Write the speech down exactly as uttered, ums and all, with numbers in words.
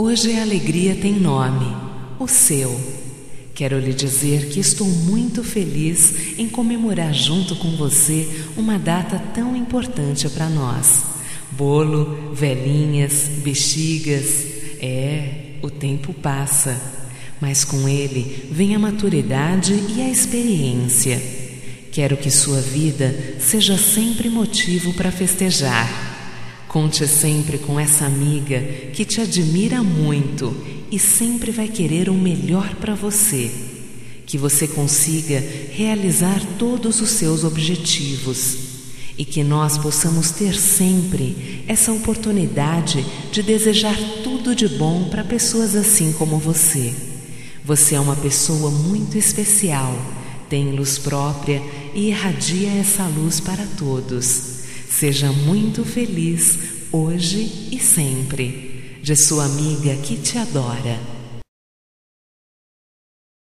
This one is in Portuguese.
Hoje a alegria tem nome, o seu. Quero lhe dizer que estou muito feliz em comemorar junto com você uma data tão importante para nós. Bolo, velhinhas, bexigas. É, o tempo passa, mas com ele vem a maturidade e a experiência. Quero que sua vida seja sempre motivo para festejar. Conte sempre com essa amiga que te admira muito e sempre vai querer o melhor para você. Que você consiga realizar todos os seus objetivos e que nós possamos ter sempre essa oportunidade de desejar tudo de bom para pessoas assim como você. Você é uma pessoa muito especial, tem luz própria e irradia essa luz para todos. Seja muito feliz hoje e sempre, de sua amiga que te adora.